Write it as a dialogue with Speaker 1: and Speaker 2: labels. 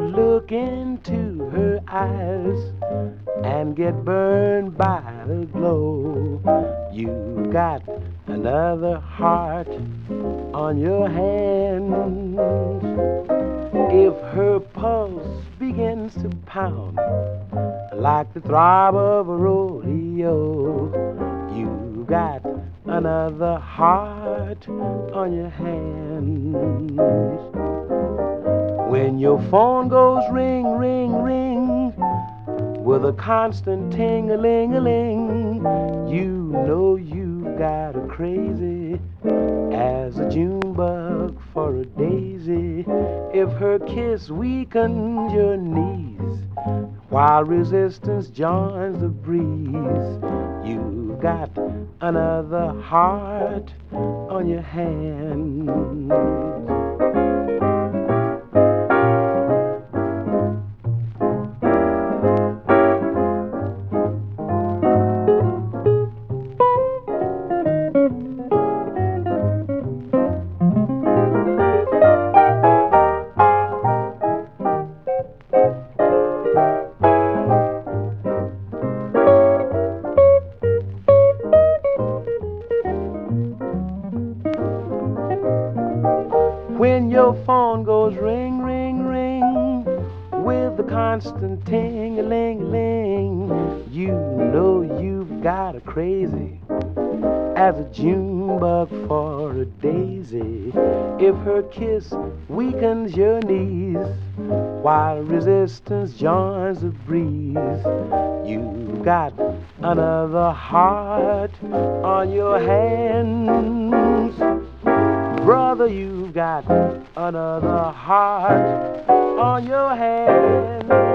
Speaker 1: look into her eyes and get burned by the glow. You've got another heart on your hands. If her pulse begins to pound like the throb of a rodeo, you've got another heart on your hands. When your phone goes ring, ring, ring, with a constant ting-a-ling-a-ling, you know you've got a crazy as a June bug for a daisy. If her kiss weakens your knees while resistance joins the breeze, you've got another heart on your hands. When your phone goes ring, ring, ring, with the constant ting-a-ling-a-ling, you know you've got a crazy as a June bug for a daisy. If her kiss weakens your knees while resistance joins the breeze, you've got another heart on your hands. Brother, you've got another heart on your hands.